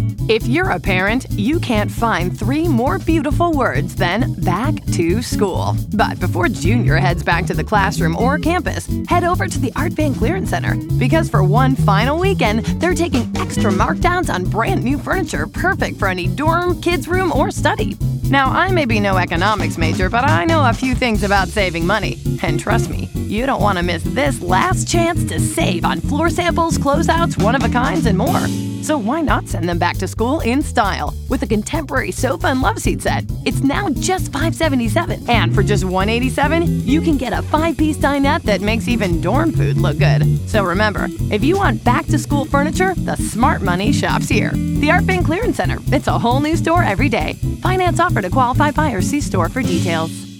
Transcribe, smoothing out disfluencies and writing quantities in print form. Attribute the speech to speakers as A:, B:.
A: If you're a parent, you can't find 3 more beautiful words than back to school. But before Junior heads back to the classroom or campus, head over to the Art Van Clearance Center, because for one final weekend, they're taking extra markdowns on brand new furniture perfect for any dorm, kids' room, or study. Now, I may be no economics major, but I know a few things about saving money. And trust me, you don't want to miss this last chance to save on floor samples, closeouts, one-of-a-kinds, and more. So why not send them back to school in style with a contemporary sofa and love seat set? It's now just $577. And for just $187, you can get a 5-piece dinette that makes even dorm food look good. So remember, if you want back-to-school furniture, the smart money shops here. The Art Van Clearance Center. It's a whole new store every day. Finance offer to qualified buyers. See store for details.